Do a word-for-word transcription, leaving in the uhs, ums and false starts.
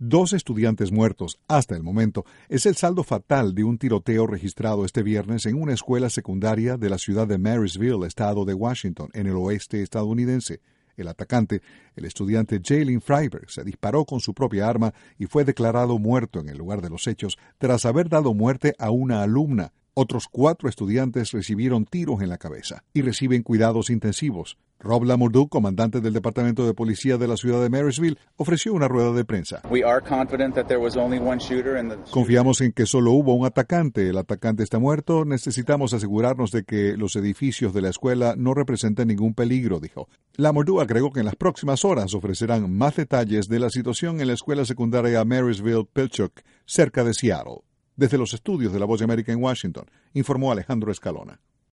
Dos estudiantes muertos hasta el momento es el saldo fatal de un tiroteo registrado este viernes en una escuela secundaria de la ciudad de Marysville, estado de Washington, en el oeste estadounidense. El atacante, el estudiante Jalen Freiberg, se disparó con su propia arma y fue declarado muerto en el lugar de los hechos tras haber dado muerte a una alumna. Otros cuatro estudiantes recibieron tiros en la cabeza y reciben cuidados intensivos. Rob Lamordu, comandante del Departamento de Policía de la ciudad de Marysville, ofreció una rueda de prensa. Confiamos en que solo hubo un atacante. El atacante está muerto. Necesitamos asegurarnos de que los edificios de la escuela no representen ningún peligro, dijo. Lamordu agregó que en las próximas horas ofrecerán más detalles de la situación en la escuela secundaria Marysville-Pilchuck, cerca de Seattle. Desde los estudios de La Voz de América en Washington, informó Alejandro Escalona.